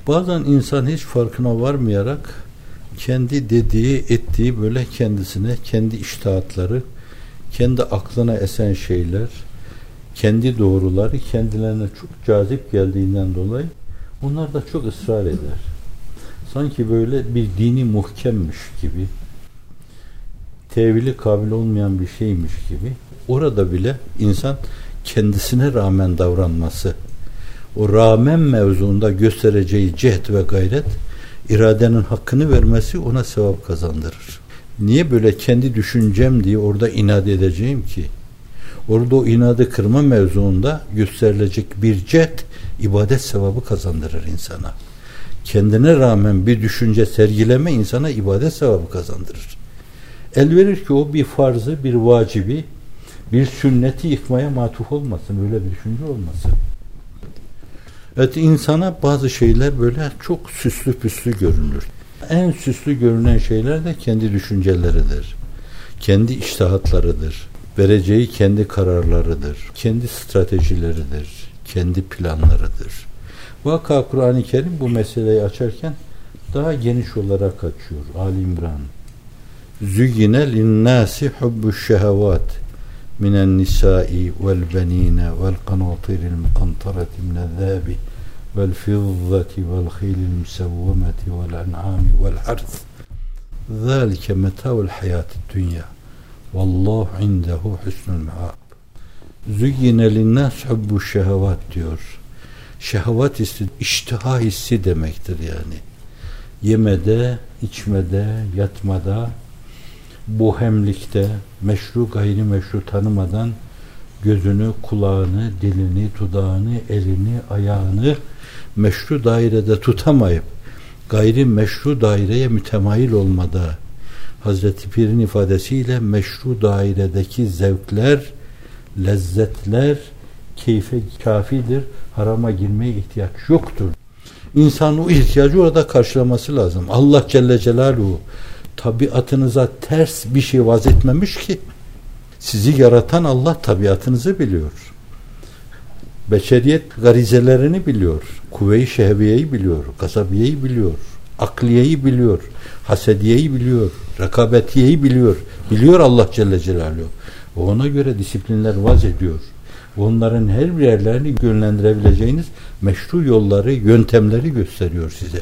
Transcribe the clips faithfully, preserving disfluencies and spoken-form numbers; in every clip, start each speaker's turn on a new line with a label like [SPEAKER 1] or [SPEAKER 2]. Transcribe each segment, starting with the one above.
[SPEAKER 1] Bazen insan hiç farkına varmayarak kendi dediği, ettiği böyle kendisine, kendi iştihatları, kendi aklına esen şeyler, kendi doğruları kendilerine çok cazip geldiğinden dolayı onlar da çok ısrar eder. Sanki böyle bir dini muhkemmiş gibi, tevili kabil olmayan bir şeymiş gibi, orada bile insan kendisine rağmen davranması, o rağmen mevzuunda göstereceği cehd ve gayret, iradenin hakkını vermesi ona sevap kazandırır. Niye böyle kendi düşüncem diye orada inat edeceğim ki? Orada o inadı kırma mevzuunda gösterilecek bir cehd, ibadet sevabı kazandırır insana. Kendine rağmen bir düşünce sergileme insana ibadet sevabı kazandırır. El verir ki o bir farzı, bir vacibi, bir sünneti yıkmaya matuf olmasın, öyle bir düşünce olmasın. Evet, insana bazı şeyler böyle çok süslü püslü görünür. En süslü görünen şeyler de kendi düşünceleridir. Kendi içtihatlarıdır. Vereceği kendi kararlarıdır. Kendi stratejileridir. Kendi planlarıdır. Vaka Kur'an-ı Kerim bu meseleyi açarken daha geniş olarak açıyor. Ali İmran. Züyyine linnâsi hubbuş şehevat minen nisâi vel benîne vel kanâtiril mukantarati minel-zâbi vel fizzati vel khîlil musevvemeti vel en'âmi vel harth. Zâlike metâ'ul hayâtid dünya. Vallahu indehu husnul me'ab. Züyyine linnâsi hubbuş şehevat diyor. Şehvat hissi, iştiha hissi demektir yani. Yemede, içmede, yatmada, bohemlikte, meşru gayrimeşru tanımadan gözünü, kulağını, dilini, dudağını, elini, ayağını meşru dairede tutamayıp gayrimeşru daireye mütemayil olmada, Hazreti Pir'in ifadesiyle meşru dairedeki zevkler, lezzetler keyfe kafidir. Harama girmeye ihtiyaç yoktur. İnsan o ihtiyacı orada karşılaması lazım. Allah Celle Celaluhu tabiatınıza ters bir şey vaz etmemiş ki. Sizi yaratan Allah tabiatınızı biliyor. Beşeriyet garizelerini biliyor. Kuvve-i şehviyeyi biliyor. Gazabiyeyi biliyor. Akliyeyi biliyor. Hasediyeyi biliyor. Rekabetiyeyi biliyor. Biliyor Allah Celle Celaluhu. Ve ona göre disiplinler vaz ediyor. Onların her bir yerlerini yönlendirebileceğiniz meşru yolları, yöntemleri gösteriyor size.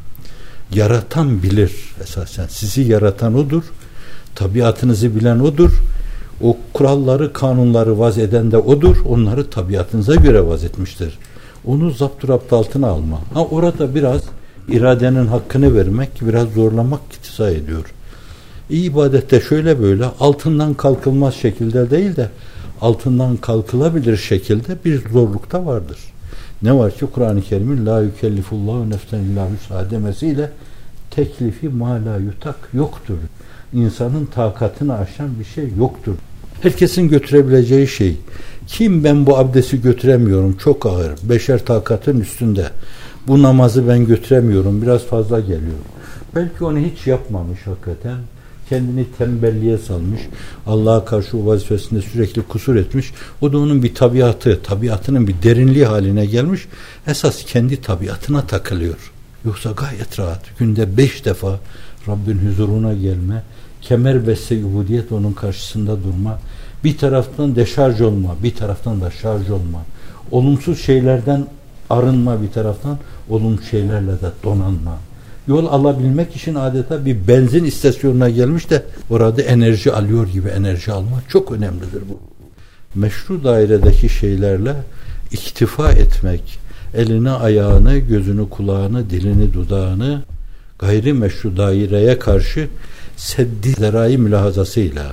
[SPEAKER 1] Yaratan bilir esasen. Sizi yaratan odur. Tabiatınızı bilen odur. O kuralları, kanunları vaz eden de odur. Onları tabiatınıza göre vaz etmiştir. Onu zapturapt altına alma. Ha, orada biraz iradenin hakkını vermek, biraz zorlamak iktiza ediyor. İyi ibadette şöyle böyle altından kalkılmaz şekilde değil de altından kalkılabilir şekilde bir zorlukta vardır. Ne var ki Kur'an-ı Kerim'in la yükellifullahu nefsen illa vüs'aha demesiyle teklifi ma la yutak yoktur. İnsanın takatını aşan bir şey yoktur. Herkesin götürebileceği şey. Kim ben bu abdesti götüremiyorum, çok ağır, beşer takatın üstünde. Bu namazı ben götüremiyorum, biraz fazla geliyor. Belki onu hiç yapmamış hakikaten. Kendini tembelliğe salmış. Allah'a karşı o vazifesinde sürekli kusur etmiş. O da onun bir tabiatı, tabiatının bir derinliği haline gelmiş. Esas kendi tabiatına takılıyor. Yoksa gayet rahat. Günde beş defa Rabbin huzuruna gelme, kemer beste ubudiyet onun karşısında durma, bir taraftan deşarj olma, bir taraftan da şarj olma. Olumsuz şeylerden arınma bir taraftan, olumsuz şeylerle de donanma. Yol alabilmek için adeta bir benzin istasyonuna gelmiş de orada enerji alıyor gibi enerji alma çok önemlidir bu. Meşru dairedeki şeylerle iktifa etmek, elini, ayağını, gözünü, kulağını, dilini, dudağını gayri meşru daireye karşı seddi zerai mülahazasıyla.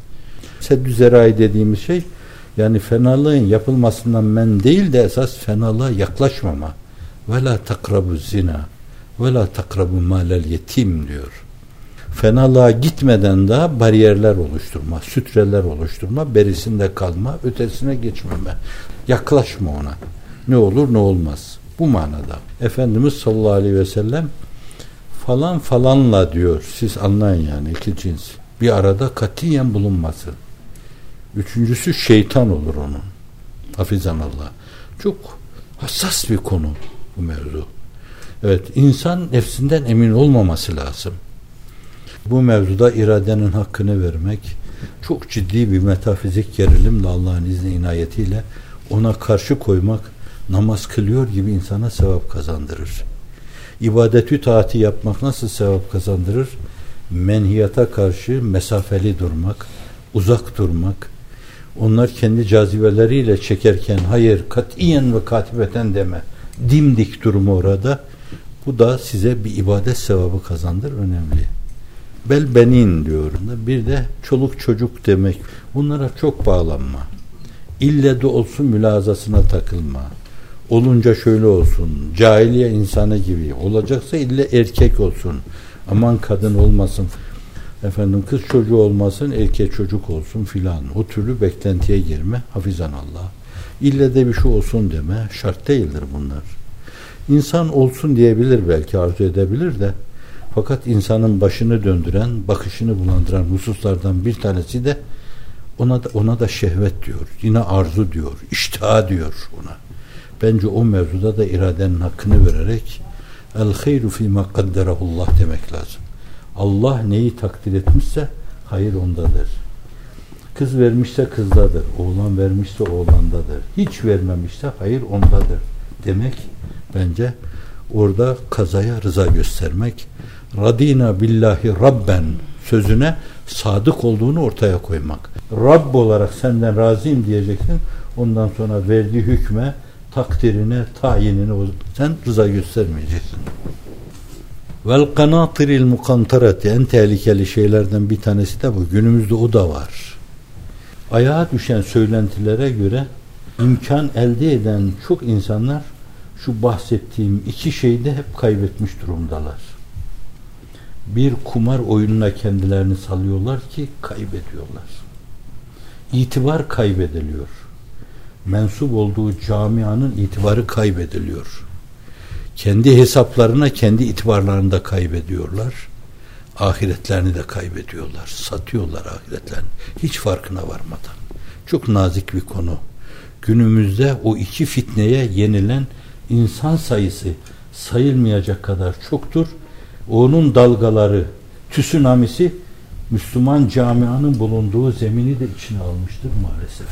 [SPEAKER 1] Seddü zerai dediğimiz şey yani fenalığın yapılmasından men değil de esas fenalığa yaklaşmama. Ve la takrabu zina ve la takrabu malel yetim diyor. Fenalığa gitmeden daha bariyerler oluşturma, sütreler oluşturma, berisinde kalma, ötesine geçmeme. Yaklaşma ona. Ne olur ne olmaz. Bu manada. Efendimiz sallallahu aleyhi ve sellem falan falanla diyor. Siz anlayın yani iki cins. Bir arada katiyen bulunmasın. Üçüncüsü şeytan olur onun. Hafizanallah. Çok hassas bir konu bu mevzu. Evet, insan nefsinden emin olmaması lazım. Bu mevzuda iradenin hakkını vermek, çok ciddi bir metafizik gerilimle Allah'ın izni inayetiyle ona karşı koymak, namaz kılıyor gibi insana sevap kazandırır. İbadetü taati yapmak nasıl sevap kazandırır? Menhiyata karşı mesafeli durmak, uzak durmak, onlar kendi cazibeleriyle çekerken hayır katiyen ve katibeten deme, dimdik durumu orada. Bu da size bir ibadet sevabı kazandır, önemli. Bel benin diyor. Bir de çoluk çocuk demek. Bunlara çok bağlanma. İlle de olsun mülazasına takılma. Olunca şöyle olsun. Cahiliye insanı gibi. Olacaksa ille erkek olsun. Aman kadın olmasın. Efendim kız çocuğu olmasın, erkek çocuk olsun filan. O türlü beklentiye girme. Hafizan Allah. İlle de bir şey olsun deme. Şart değildir bunlar. İnsan olsun diyebilir belki, arzu edebilir de. Fakat insanın başını döndüren, bakışını bulandıran hususlardan bir tanesi de ona da, ona da şehvet diyor. Yine arzu diyor, iştiha diyor ona. Bence o mevzuda da iradenin hakkını vererek el hayru fîmâ kadderahullah demek lazım. Allah neyi takdir etmişse hayır ondadır. Kız vermişse kızdadır, oğlan vermişse oğlandadır. Hiç vermemişse hayır ondadır demek bence orada kazaya rıza göstermek. Radina billahi rabben sözüne sadık olduğunu ortaya koymak. Rabb olarak senden razıyım diyeceksin. Ondan sonra verdiği hükme, takdirine, tayinine sen rıza göstermeyeceksin. Vel kanatiril mukantarati en tehlikeli şeylerden bir tanesi de bu. Günümüzde o da var. Ayağa düşen söylentilere göre imkan elde eden çok insanlar şu bahsettiğim iki şeyde hep kaybetmiş durumdalar. Bir kumar oyununa kendilerini salıyorlar ki kaybediyorlar. İtibar kaybediliyor. Mensup olduğu camianın itibarı kaybediliyor. Kendi hesaplarına, kendi itibarlarını da kaybediyorlar. Ahiretlerini de kaybediyorlar. Satıyorlar ahiretlerini. Hiç farkına varmadan. Çok nazik bir konu. Günümüzde o iki fitneye yenilen insan sayısı sayılmayacak kadar çoktur. Onun dalgaları, tsunamisi Müslüman camianın bulunduğu zemini de içine almıştır maalesef.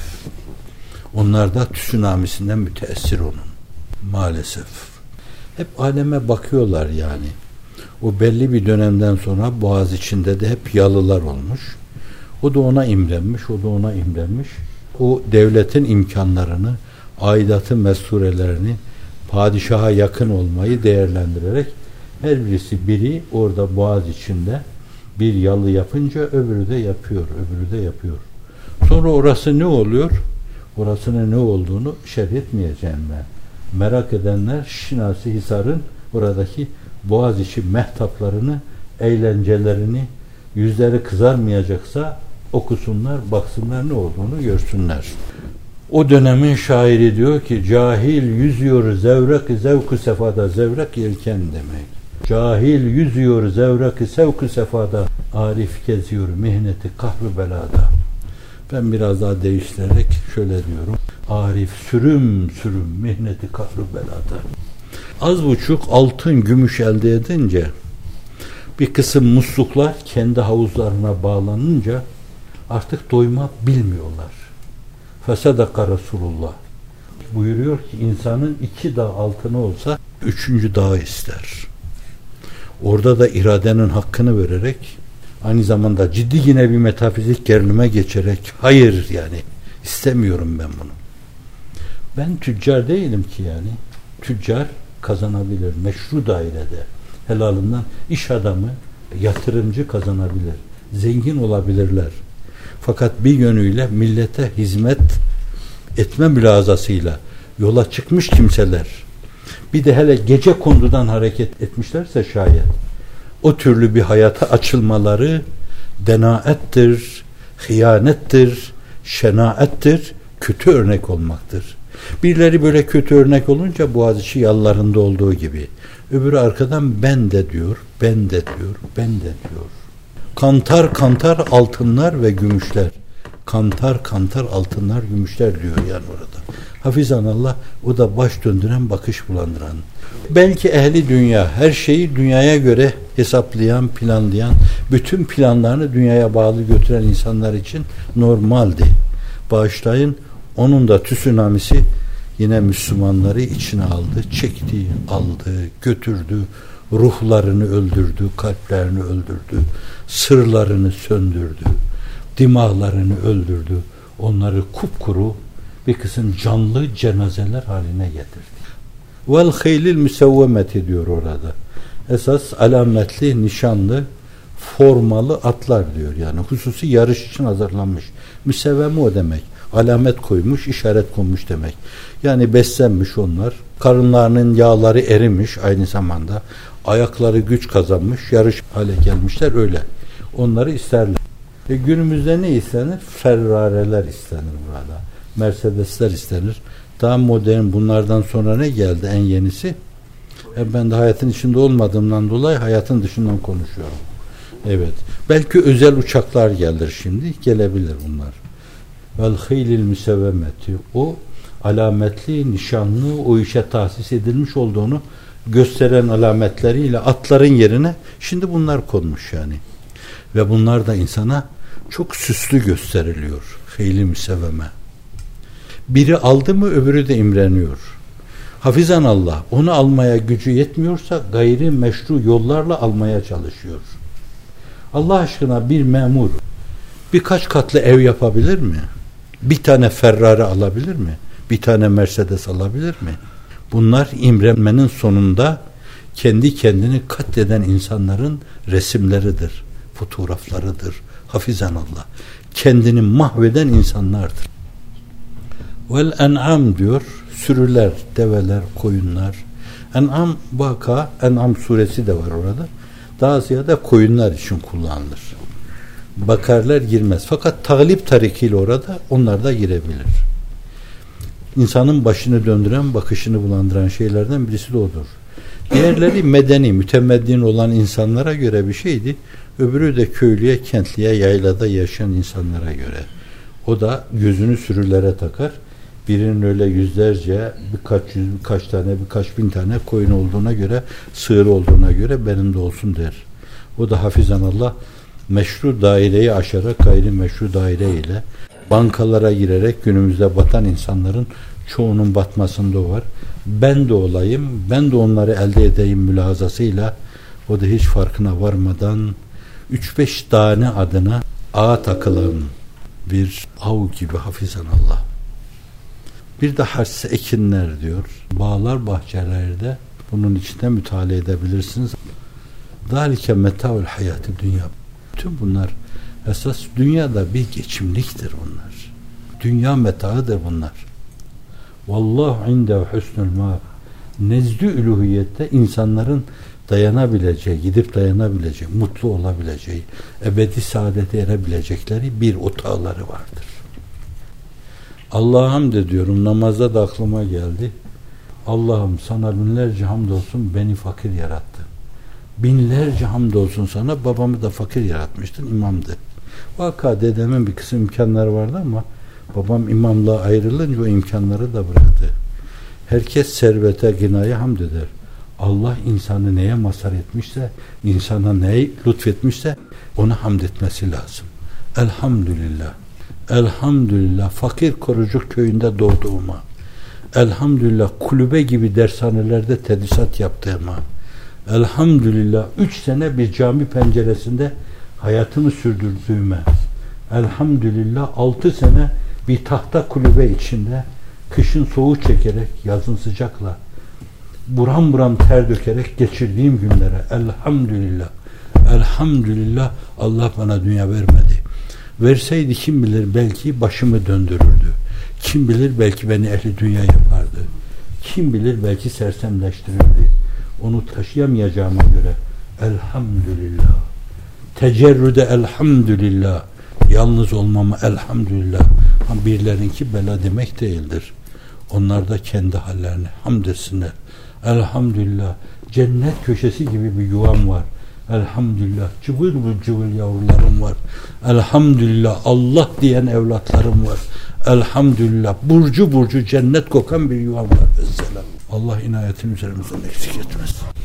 [SPEAKER 1] Onlar da tsunamisinden müteessir onun. Maalesef. Hep aleme bakıyorlar yani. O belli bir dönemden sonra Boğaz içinde de hep yalılar olmuş. O da ona imrenmiş, o da ona imrenmiş. O devletin imkanlarını, aidatı mesturelerini, padişaha yakın olmayı değerlendirerek her birisi biri orada Boğaz içinde bir yalı yapınca öbürü de yapıyor, öbürü de yapıyor. Sonra orası ne oluyor? Orasının ne olduğunu şerh etmeyeceğim ben. Merak edenler Şinasi Hisar'ın oradaki Boğaziçi mehtaplarını, eğlencelerini, yüzleri kızarmayacaksa okusunlar, baksınlar, ne olduğunu görsünler. O dönemin şairi diyor ki cahil yüzüyor zevrak-ı zevk-ı sefada, zevrak yelken demek. Cahil yüzüyor zevrak-ı sevk-ı sefada, arif geziyor mihneti kahru belada. Ben biraz daha değiştirerek şöyle diyorum. Arif sürüm sürüm mihneti kahru belada. Az buçuk altın gümüş elde edince bir kısım musluklar kendi havuzlarına bağlanınca artık doyma bilmiyorlar. Fesadaka Resulullah buyuruyor ki insanın iki dağ altını olsa üçüncü dağı ister. Orada da iradenin hakkını vererek aynı zamanda ciddi yine bir metafizik gerilime geçerek hayır yani istemiyorum ben bunu. Ben tüccar değilim ki yani. Tüccar kazanabilir. Meşru dairede helalından iş adamı, yatırımcı kazanabilir. Zengin olabilirler. Fakat bir yönüyle millete hizmet etme mülazasıyla yola çıkmış kimseler, bir de hele gece kondudan hareket etmişlerse şayet, o türlü bir hayata açılmaları denaettir, hıyanettir, şenaettir, kötü örnek olmaktır. Birileri böyle kötü örnek olunca Boğaziçi yallarında olduğu gibi, öbürü arkadan ben de diyor, ben de diyor, ben de diyor. Kantar kantar altınlar ve gümüşler. Kantar kantar altınlar, gümüşler diyor yani orada. Hafizanallah, o da baş döndüren, bakış bulandıran. Belki ehli dünya, her şeyi dünyaya göre hesaplayan, planlayan, bütün planlarını dünyaya bağlı götüren insanlar için normaldi. Bağışlayın, onun da tsunamisi yine Müslümanları içine aldı, çekti, aldı, götürdü, ruhlarını öldürdü, kalplerini öldürdü, sırlarını söndürdü, dimağlarını öldürdü, onları kupkuru bir kısım canlı cenazeler haline getirdi. Vel haylil müsevvemeti diyor orada. Esas alametli, nişanlı, formalı atlar diyor. Yani hususi yarış için hazırlanmış. Müsevveme o demek. Alamet koymuş, işaret konmuş demek. Yani beslenmiş onlar. Karınlarının yağları erimiş aynı zamanda. Ayakları güç kazanmış, yarış hale gelmişler öyle. Onları isterler. E günümüzde ne istenir? Ferrareler istenir burada. Mercedesler istenir. Daha modern, bunlardan sonra ne geldi en yenisi? E ben de hayatın içinde olmadığımdan dolayı hayatın dışından konuşuyorum. Evet. Belki özel uçaklar gelir şimdi. Gelebilir bunlar. Vel haylil müsevvemeti. O alametli, nişanlı, o işe tahsis edilmiş olduğunu gösteren alametleriyle atların yerine şimdi bunlar konmuş yani. Ve bunlar da insana çok süslü gösteriliyor. Hayli müsevveme. Biri aldı mı öbürü de imreniyor. Hafizanallah, onu almaya gücü yetmiyorsa gayri meşru yollarla almaya çalışıyor. Allah aşkına bir memur birkaç katlı ev yapabilir mi? Bir tane Ferrari alabilir mi? Bir tane Mercedes alabilir mi? Bunlar imrenmenin sonunda kendi kendini katleden insanların resimleridir, fotoğraflarıdır. Hafizanallah. Kendini mahveden insanlardır. Vel en'am diyor, sürüler, develer, koyunlar. En'am vaka, En'am suresi de var orada. Daha ziyade koyunlar için kullanılır. Bakarlar girmez. Fakat taglip tarikiyle orada onlar da girebilir. İnsanın başını döndüren, bakışını bulandıran şeylerden birisi de odur. Diğerleri medeni, mütemeddin olan insanlara göre bir şeydi. Öbürü de köylüye, kentliye, yaylada yaşayan insanlara göre. O da gözünü sürülere takar. Birinin öyle yüzlerce, birkaç yüz, birkaç tane, birkaç bin tane koyun olduğuna göre, sığır olduğuna göre benim de olsun der. O da hafizanallah meşru daireyi aşarak gayri meşru daire ile bankalara girerek günümüzde batan insanların çoğunun batmasında o var. Ben de olayım, ben de onları elde edeyim mülahazasıyla o da hiç farkına varmadan üç beş tane adına ağa takılan bir av gibi hafizanallah. Bir de harse ekinler diyor. Bağlar, bahçelerde bunun içinde müteala edebilirsiniz. Zalike meta'ul hayatı dünya. Bütün bunlar esas dünyada bir geçimliktir bunlar. Dünya metaıdır bunlar. Vallahu indehu husnul mâb. Nezd-i üluhiyette insanların dayanabileceği, gidip dayanabileceği, mutlu olabileceği, ebedi saadete erebilecekleri bir otağları vardır. Allah'a hamd ediyorum. Namazda da aklıma geldi. Allah'ım sana binlerce hamdolsun, beni fakir yarattın. Binlerce hamdolsun sana, babamı da fakir yaratmıştın, imamdı. Vaka dedemin bir kısım imkanları vardı ama babam imamlığa ayrılınca o imkanları da bıraktı. Herkes servete, ginaya hamd eder. Allah insanı neye mazhar etmişse, insana neyi lütfetmişse ona hamd etmesi lazım. Elhamdülillah. Elhamdülillah fakir Korucuk köyünde doğduğuma, elhamdülillah kulübe gibi dershanelerde tedrisat yaptığıma, elhamdülillah üç sene bir cami penceresinde hayatımı sürdürdüğüme, elhamdülillah altı sene bir tahta kulübe içinde kışın soğuk çekerek, yazın sıcakla buram buram ter dökerek geçirdiğim günlere elhamdülillah, elhamdülillah Allah bana dünya vermedi. Verseydi kim bilir belki başımı döndürürdü. Kim bilir belki beni ehli dünya yapardı. Kim bilir belki sersemleştirirdi. Onu taşıyamayacağıma göre elhamdülillah. Tecerrüde elhamdülillah. Yalnız olmama elhamdülillah. Birilerinki bela demek değildir. Onlar da kendi hallerine hamd etsinler. Elhamdülillah. Cennet köşesi gibi bir yuvam var. Elhamdülillah cıvıl cıvıl yavrularım var. Elhamdülillah Allah diyen evlatlarım var. Elhamdülillah burcu burcu cennet kokan bir yuvam var. Vesselam. Allah inayetini üzerimizden eksik etmez.